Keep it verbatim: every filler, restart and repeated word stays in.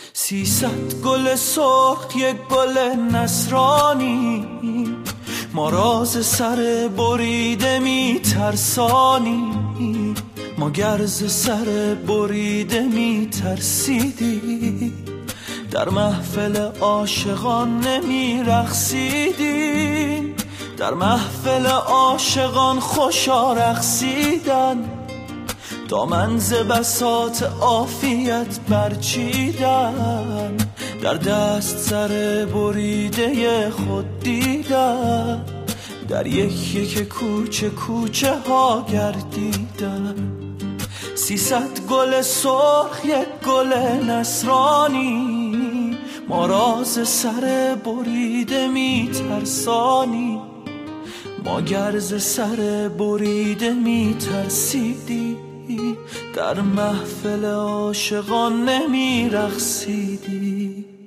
سیصد گل سرخ یک گل نصرانی، ما راز سر بریده می ترسانی. ما گرز سر بریده می ترسیدی، در محفل عاشقان نمی رقصیدی. در محفل عاشقان خوشا رقصیدن، دامن ز بساط عافیت برچیدن. در دست سر بریده خود دیدن، در یک یک کوچه کوچه ها گردیدن. سیصد گل سرخ یک گل نصرانی، ما راز سر بریده می ترسانی. ما گرز سر بریده می ترسیدی، در محفل عاشقان نمی رقصیدی.